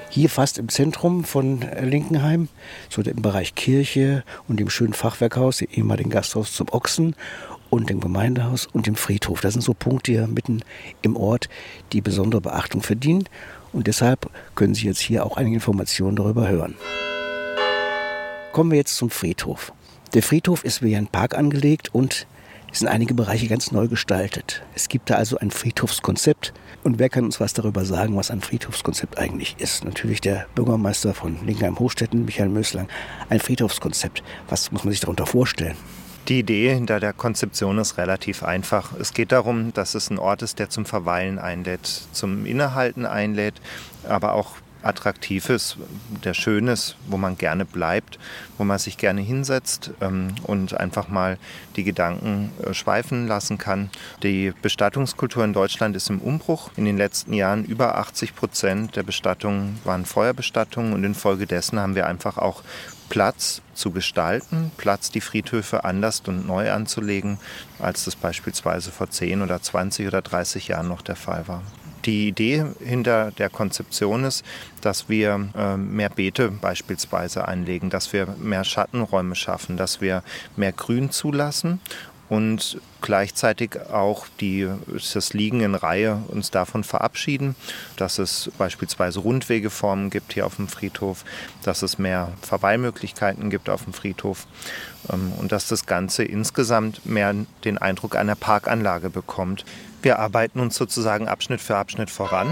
Hier fast im Zentrum von Linkenheim, so im Bereich Kirche und dem schönen Fachwerkhaus, dem ehemaligen Gasthaus zum Ochsen und dem Gemeindehaus und dem Friedhof. Das sind so Punkte hier mitten im Ort, die besondere Beachtung verdienen. Und deshalb können Sie jetzt hier auch einige Informationen darüber hören. Kommen wir jetzt zum Friedhof. Der Friedhof ist wie ein Park angelegt und es sind einige Bereiche ganz neu gestaltet. Es gibt da also ein Friedhofskonzept. Und wer kann uns was darüber sagen, was ein Friedhofskonzept eigentlich ist? Natürlich der Bürgermeister von Linkenheim-Hochstetten, Michael Möslang. Ein Friedhofskonzept. Was muss man sich darunter vorstellen? Die Idee hinter der Konzeption ist relativ einfach. Es geht darum, dass es ein Ort ist, der zum Verweilen einlädt, zum Innehalten einlädt, aber auch Attraktives, der Schönes, wo man gerne bleibt, wo man sich gerne hinsetzt und einfach mal die Gedanken schweifen lassen kann. Die Bestattungskultur in Deutschland ist im Umbruch. In den letzten Jahren über 80% der Bestattungen waren Feuerbestattungen und infolgedessen haben wir einfach auch Platz zu gestalten, Platz, die Friedhöfe anders und neu anzulegen, als das beispielsweise vor 10 oder 20 oder 30 Jahren noch der Fall war. Die Idee hinter der Konzeption ist, dass wir mehr Beete beispielsweise einlegen, dass wir mehr Schattenräume schaffen, dass wir mehr Grün zulassen und gleichzeitig auch das Liegen in Reihe uns davon verabschieden, dass es beispielsweise Rundwegeformen gibt hier auf dem Friedhof, dass es mehr Verweilmöglichkeiten gibt auf dem Friedhof und dass das Ganze insgesamt mehr den Eindruck einer Parkanlage bekommt. Wir arbeiten uns sozusagen Abschnitt für Abschnitt voran.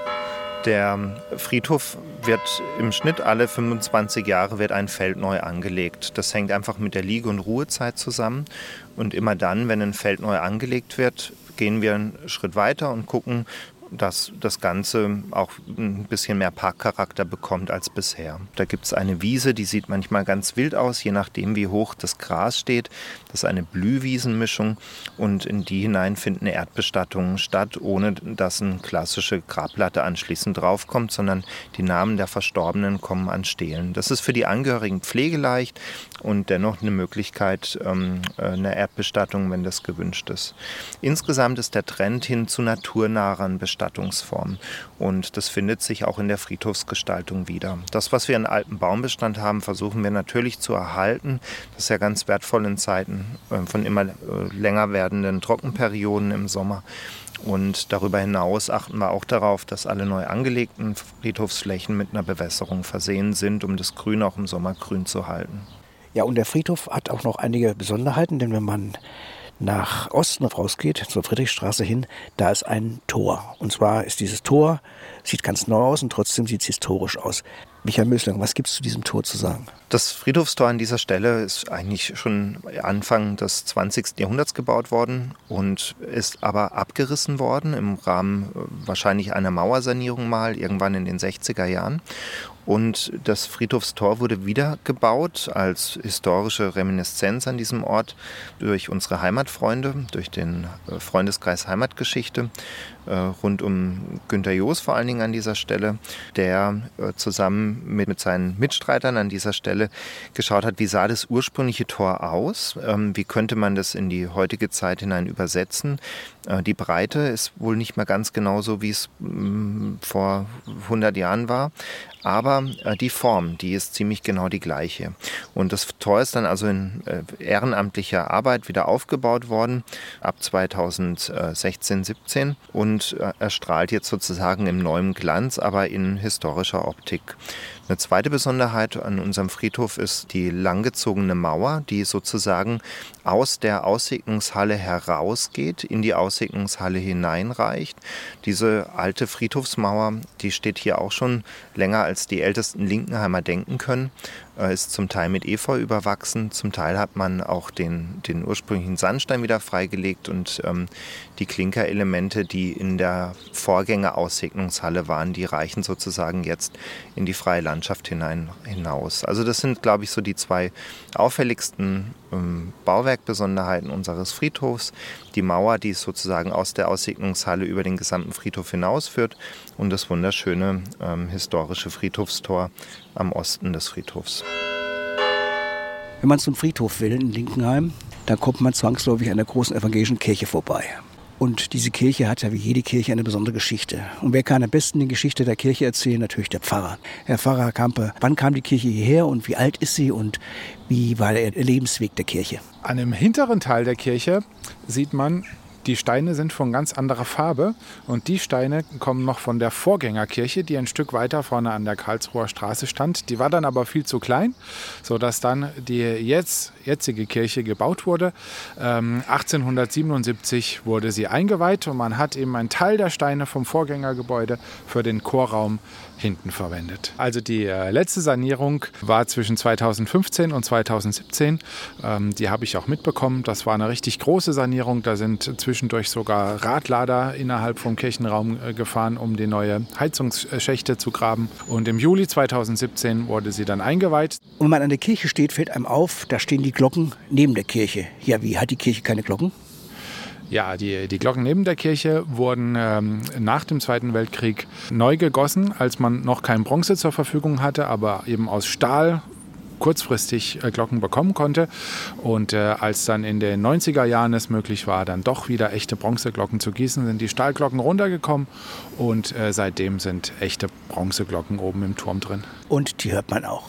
Der Friedhof wird im Schnitt alle 25 Jahre wird ein Feld neu angelegt. Das hängt einfach mit der Liege- und Ruhezeit zusammen. Und immer dann, wenn ein Feld neu angelegt wird, gehen wir einen Schritt weiter und gucken, dass das Ganze auch ein bisschen mehr Parkcharakter bekommt als bisher. Da gibt es eine Wiese, die sieht manchmal ganz wild aus, je nachdem wie hoch das Gras steht. Das ist eine Blühwiesenmischung und in die hinein finden Erdbestattungen statt, ohne dass eine klassische Grabplatte anschließend draufkommt, sondern die Namen der Verstorbenen kommen an Stelen. Das ist für die Angehörigen pflegeleicht und dennoch eine Möglichkeit einer Erdbestattung, wenn das gewünscht ist. Insgesamt ist der Trend hin zu naturnahen Bestattungsformen und das findet sich auch in der Friedhofsgestaltung wieder. Das, was wir in alten Baumbestand haben, versuchen wir natürlich zu erhalten. Das ist ja ganz wertvoll in Zeiten von immer länger werdenden Trockenperioden im Sommer. Und darüber hinaus achten wir auch darauf, dass alle neu angelegten Friedhofsflächen mit einer Bewässerung versehen sind, um das Grün auch im Sommer grün zu halten. Ja, und der Friedhof hat auch noch einige Besonderheiten, denn wenn man nach Osten rausgeht, zur Friedrichstraße hin, da ist ein Tor. Und zwar ist dieses Tor, sieht ganz neu aus und trotzdem sieht es historisch aus. Michael Möslang, was gibt es zu diesem Tor zu sagen? Das Friedhofstor an dieser Stelle ist eigentlich schon Anfang des 20. Jahrhunderts gebaut worden und ist aber abgerissen worden im Rahmen wahrscheinlich einer Mauersanierung mal, irgendwann in den 60er Jahren. Und das Friedhofstor wurde wiedergebaut als historische Reminiszenz an diesem Ort durch unsere Heimatfreunde, durch den Freundeskreis Heimatgeschichte, rund um Günter Joos vor allen Dingen an dieser Stelle, der zusammen mit seinen Mitstreitern an dieser Stelle geschaut hat, wie sah das ursprüngliche Tor aus, wie könnte man das in die heutige Zeit hinein übersetzen. Die Breite ist wohl nicht mehr ganz genauso, wie es vor 100 Jahren war, aber die Form, die ist ziemlich genau die gleiche. Und das Tor ist dann also in ehrenamtlicher Arbeit wieder aufgebaut worden, ab 2016, 17 und erstrahlt jetzt sozusagen im neuen Glanz, aber in historischer Optik. Eine zweite Besonderheit an unserem Friedhof ist die langgezogene Mauer, die sozusagen aus der Aussegnungshalle herausgeht, in die Aussegnungshalle hineinreicht. Diese alte Friedhofsmauer, die steht hier auch schon länger als die ältesten Linkenheimer denken können, ist zum Teil mit Efeu überwachsen, zum Teil hat man auch den ursprünglichen Sandstein wieder freigelegt und die Klinkerelemente, die in der Vorgänger-Aussegnungshalle waren, die reichen sozusagen jetzt in die freie Landschaft hinaus. Also das sind, glaube ich, so die zwei auffälligsten Bauwerkbesonderheiten unseres Friedhofs. Die Mauer, die sozusagen aus der Aussegnungshalle über den gesamten Friedhof hinausführt und das wunderschöne historische Friedhofstor am Osten des Friedhofs. Wenn man zum Friedhof will in Linkenheim, dann kommt man zwangsläufig an der großen evangelischen Kirche vorbei. Und diese Kirche hat ja wie jede Kirche eine besondere Geschichte. Und wer kann am besten die Geschichte der Kirche erzählen? Natürlich der Pfarrer. Herr Pfarrer Kampe, wann kam die Kirche hierher und wie alt ist sie und wie war der Lebensweg der Kirche? An dem hinteren Teil der Kirche sieht man, die Steine sind von ganz anderer Farbe und die Steine kommen noch von der Vorgängerkirche, die ein Stück weiter vorne an der Karlsruher Straße stand. Die war dann aber viel zu klein, sodass dann die jetzige Kirche gebaut wurde. 1877 wurde sie eingeweiht und man hat eben einen Teil der Steine vom Vorgängergebäude für den Chorraum hinten verwendet. Also die letzte Sanierung war zwischen 2015 und 2017. Die habe ich auch mitbekommen. Das war eine richtig große Sanierung. Da sind zwischendurch sogar Radlader innerhalb vom Kirchenraum gefahren, um die neue Heizungsschächte zu graben. Und im Juli 2017 wurde sie dann eingeweiht. Und wenn man an der Kirche steht, fällt einem auf, da stehen die Glocken neben der Kirche. Ja, wie hat die Kirche keine Glocken? Ja, die Glocken neben der Kirche wurden nach dem Zweiten Weltkrieg neu gegossen, als man noch kein Bronze zur Verfügung hatte, aber eben aus Stahl kurzfristig Glocken bekommen konnte. Und als dann in den 90er Jahren es möglich war, dann doch wieder echte Bronzeglocken zu gießen, sind die Stahlglocken runtergekommen und seitdem sind echte Bronzeglocken oben im Turm drin. Und die hört man auch.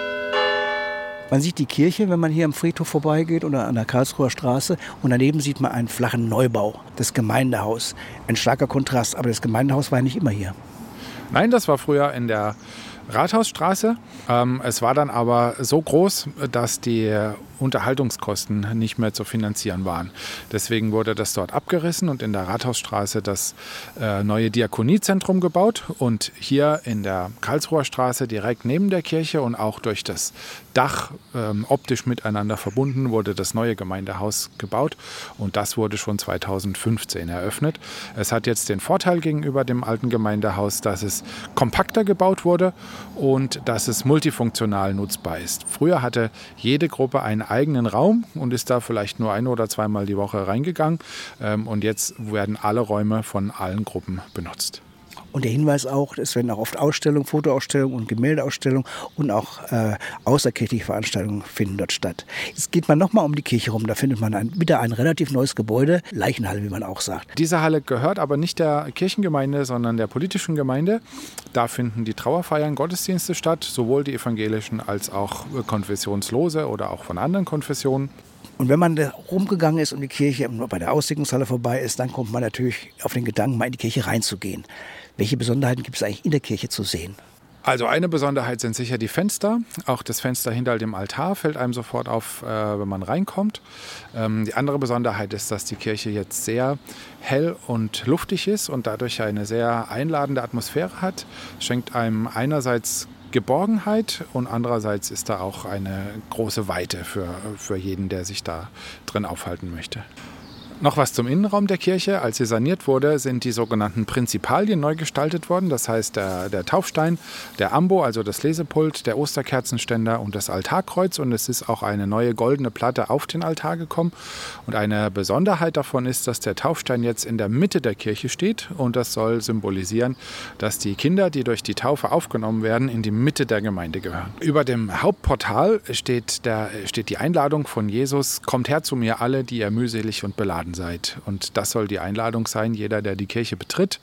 Man sieht die Kirche, wenn man hier am Friedhof vorbeigeht oder an der Karlsruher Straße. Und daneben sieht man einen flachen Neubau, das Gemeindehaus. Ein starker Kontrast, aber das Gemeindehaus war ja nicht immer hier. Nein, das war früher in der Rathausstraße. Es war dann aber so groß, dass die Unterhaltungskosten nicht mehr zu finanzieren waren. Deswegen wurde das dort abgerissen und in der Rathausstraße das neue Diakoniezentrum gebaut. Und hier in der Karlsruher Straße direkt neben der Kirche und auch durch das Dach optisch miteinander verbunden wurde das neue Gemeindehaus gebaut. Und das wurde schon 2015 eröffnet. Es hat jetzt den Vorteil gegenüber dem alten Gemeindehaus, dass es kompakter gebaut wurde und dass es multifunktional nutzbar ist. Früher hatte jede Gruppe einen eigenen Raum und ist da vielleicht nur ein- oder zweimal die Woche reingegangen. Und jetzt werden alle Räume von allen Gruppen benutzt. Und der Hinweis auch, es werden auch oft Ausstellungen, Fotoausstellungen und Gemäldeausstellungen und auch außerkirchliche Veranstaltungen finden dort statt. Jetzt geht man nochmal um die Kirche rum, da findet man wieder ein relativ neues Gebäude, Leichenhalle, wie man auch sagt. Diese Halle gehört aber nicht der Kirchengemeinde, sondern der politischen Gemeinde. Da finden die Trauerfeiern, Gottesdienste statt, sowohl die evangelischen als auch konfessionslose oder auch von anderen Konfessionen. Und wenn man da rumgegangen ist um die Kirche, bei der Auslegungshalle vorbei ist, dann kommt man natürlich auf den Gedanken, mal in die Kirche reinzugehen. Welche Besonderheiten gibt es eigentlich in der Kirche zu sehen? Also eine Besonderheit sind sicher die Fenster. Auch das Fenster hinter dem Altar fällt einem sofort auf, wenn man reinkommt. Die andere Besonderheit ist, dass die Kirche jetzt sehr hell und luftig ist und dadurch eine sehr einladende Atmosphäre hat. Es schenkt einem einerseits Geborgenheit und andererseits ist da auch eine große Weite für jeden, der sich da drin aufhalten möchte. Noch was zum Innenraum der Kirche. Als sie saniert wurde, sind die sogenannten Prinzipalien neu gestaltet worden. Das heißt der Taufstein, der Ambo, also das Lesepult, der Osterkerzenständer und das Altarkreuz. Und es ist auch eine neue goldene Platte auf den Altar gekommen. Und eine Besonderheit davon ist, dass der Taufstein jetzt in der Mitte der Kirche steht. Und das soll symbolisieren, dass die Kinder, die durch die Taufe aufgenommen werden, in die Mitte der Gemeinde gehören. Über dem Hauptportal steht die Einladung von Jesus: Kommt her zu mir alle, die ihr mühselig und beladen seid. Und das soll die Einladung sein. Jeder, der die Kirche betritt,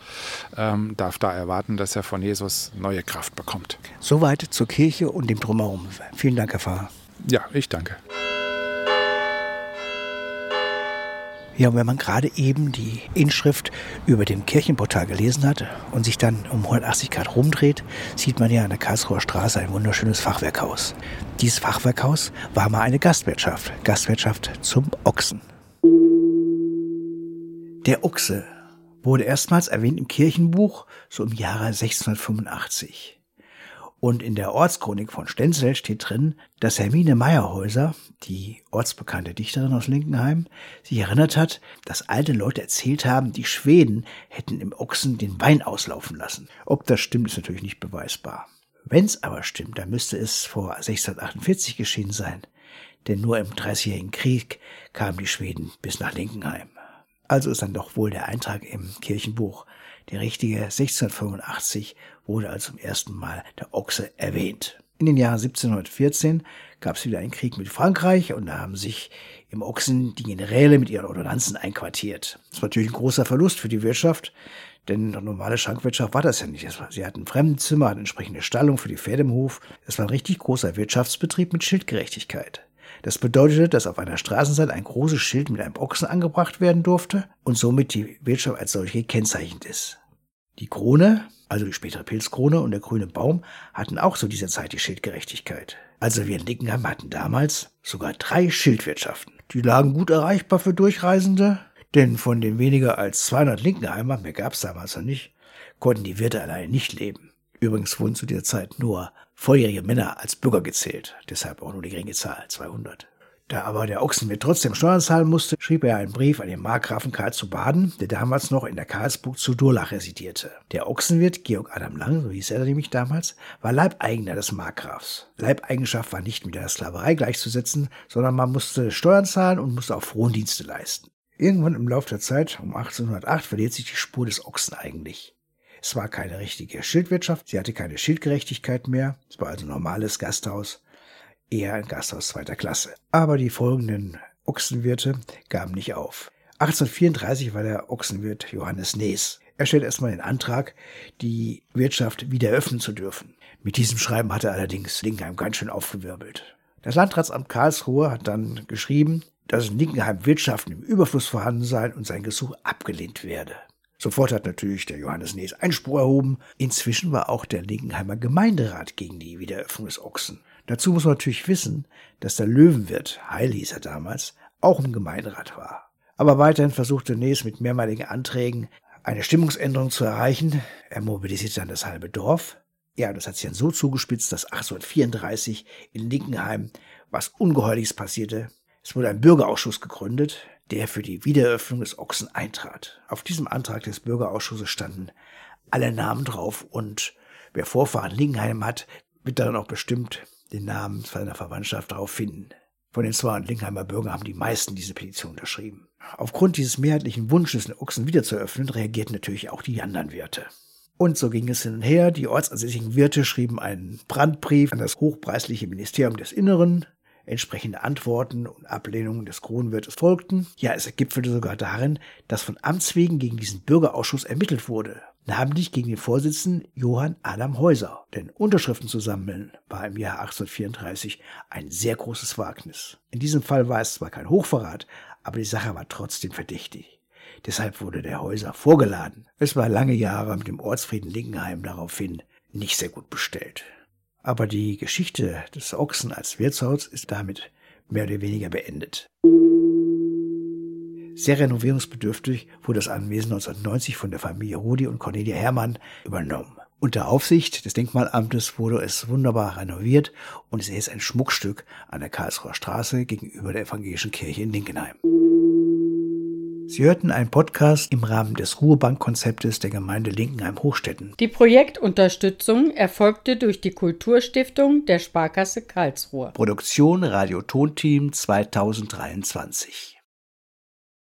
darf da erwarten, dass er von Jesus neue Kraft bekommt. Soweit zur Kirche und dem Drumherum. Vielen Dank, Herr Pfarrer. Ja, ich danke. Ja, und wenn man gerade eben die Inschrift über dem Kirchenportal gelesen hat und sich dann um 180 Grad rumdreht, sieht man ja an der Karlsruher Straße ein wunderschönes Fachwerkhaus. Dieses Fachwerkhaus war mal eine Gastwirtschaft zum Ochsen. Der Ochse wurde erstmals erwähnt im Kirchenbuch, so im Jahre 1685. Und in der Ortschronik von Stenzel steht drin, dass Hermine Meyerhäuser, die ortsbekannte Dichterin aus Linkenheim, sich erinnert hat, dass alte Leute erzählt haben, die Schweden hätten im Ochsen den Wein auslaufen lassen. Ob das stimmt, ist natürlich nicht beweisbar. Wenn es aber stimmt, dann müsste es vor 1648 geschehen sein. Denn nur im Dreißigjährigen Krieg kamen die Schweden bis nach Linkenheim. Also ist dann doch wohl der Eintrag im Kirchenbuch der richtige. 1685 wurde also zum ersten Mal der Ochse erwähnt. In den Jahren 1714 gab es wieder einen Krieg mit Frankreich und da haben sich im Ochsen die Generäle mit ihren Ordonnanzen einquartiert. Das war natürlich ein großer Verlust für die Wirtschaft, denn eine normale Schankwirtschaft war das ja nicht. Sie hatten Fremdenzimmer, hatten entsprechende Stallung für die Pferde im Hof. Das war ein richtig großer Wirtschaftsbetrieb mit Schildgerechtigkeit. Das bedeutete, dass auf einer Straßenseite ein großes Schild mit einem Ochsen angebracht werden durfte und somit die Wirtschaft als solche gekennzeichnet ist. Die Krone, also die spätere Pilzkrone und der grüne Baum, hatten auch zu dieser Zeit die Schildgerechtigkeit. Also wir in Linkenheim hatten damals sogar 3 Schildwirtschaften. Die lagen gut erreichbar für Durchreisende, denn von den weniger als 200 Linkenheimer, mehr gab es damals noch nicht, konnten die Wirte alleine nicht leben. Übrigens wurden zu dieser Zeit nur volljährige Männer als Bürger gezählt, deshalb auch nur die geringe Zahl, 200. Da aber der Ochsenwirt trotzdem Steuern zahlen musste, schrieb er einen Brief an den Markgrafen Karl zu Baden, der damals noch in der Karlsburg zu Durlach residierte. Der Ochsenwirt, Georg Adam Lang, so hieß er nämlich damals, war Leibeigener des Markgrafs. Leibeigenschaft war nicht mit der Sklaverei gleichzusetzen, sondern man musste Steuern zahlen und musste auch Frondienste leisten. Irgendwann im Laufe der Zeit, um 1808, verliert sich die Spur des Ochsen eigentlich. Es war keine richtige Schildwirtschaft, sie hatte keine Schildgerechtigkeit mehr, es war also ein normales Gasthaus, eher ein Gasthaus zweiter Klasse. Aber die folgenden Ochsenwirte gaben nicht auf. 1834 war der Ochsenwirt Johannes Nees. Er stellte erstmal den Antrag, die Wirtschaft wieder öffnen zu dürfen. Mit diesem Schreiben hatte allerdings Linkenheim ganz schön aufgewirbelt. Das Landratsamt Karlsruhe hat dann geschrieben, dass in Linkenheim Wirtschaften im Überfluss vorhanden seien und sein Gesuch abgelehnt werde. Sofort hat natürlich der Johannes Nees Einspruch erhoben. Inzwischen war auch der Linkenheimer Gemeinderat gegen die Wiedereröffnung des Ochsen. Dazu muss man natürlich wissen, dass der Löwenwirt, Heil hieß er damals, auch im Gemeinderat war. Aber weiterhin versuchte Nees mit mehrmaligen Anträgen eine Stimmungsänderung zu erreichen. Er mobilisierte dann das halbe Dorf. Ja, das hat sich dann so zugespitzt, dass 1834 in Linkenheim was Ungeheuerliches passierte. Es wurde ein Bürgerausschuss gegründet, der für die Wiedereröffnung des Ochsen eintrat. Auf diesem Antrag des Bürgerausschusses standen alle Namen drauf und wer Vorfahren in Linkenheim hat, wird dann auch bestimmt den Namen seiner Verwandtschaft darauf finden. Von den 200 Linkenheimer Bürgern haben die meisten diese Petition unterschrieben. Aufgrund dieses mehrheitlichen Wunsches, den Ochsen wieder zu öffnen, reagierten natürlich auch die anderen Wirte. Und so ging es hin und her. Die ortsansässigen Wirte schrieben einen Brandbrief an das hochpreisliche Ministerium des Inneren. Entsprechende Antworten und Ablehnungen des Kronwirtes folgten. Ja, es gipfelte sogar darin, dass von Amts wegen gegen diesen Bürgerausschuss ermittelt wurde. Namentlich gegen den Vorsitzenden Johann Adam Heuser. Denn Unterschriften zu sammeln war im Jahr 1834 ein sehr großes Wagnis. In diesem Fall war es zwar kein Hochverrat, aber die Sache war trotzdem verdächtig. Deshalb wurde der Heuser vorgeladen. Es war lange Jahre mit dem Ortsfrieden Linkenheim daraufhin nicht sehr gut bestellt. Aber die Geschichte des Ochsen als Wirtshaus ist damit mehr oder weniger beendet. Sehr renovierungsbedürftig wurde das Anwesen 1990 von der Familie Rudi und Cornelia Herrmann übernommen. Unter Aufsicht des Denkmalamtes wurde es wunderbar renoviert und es ist jetzt ein Schmuckstück an der Karlsruher Straße gegenüber der evangelischen Kirche in Linkenheim. Sie hörten einen Podcast im Rahmen des Ruhebankkonzeptes der Gemeinde Linkenheim-Hochstetten. Die Projektunterstützung erfolgte durch die Kulturstiftung der Sparkasse Karlsruhe. Produktion Radio Tonteam 2023.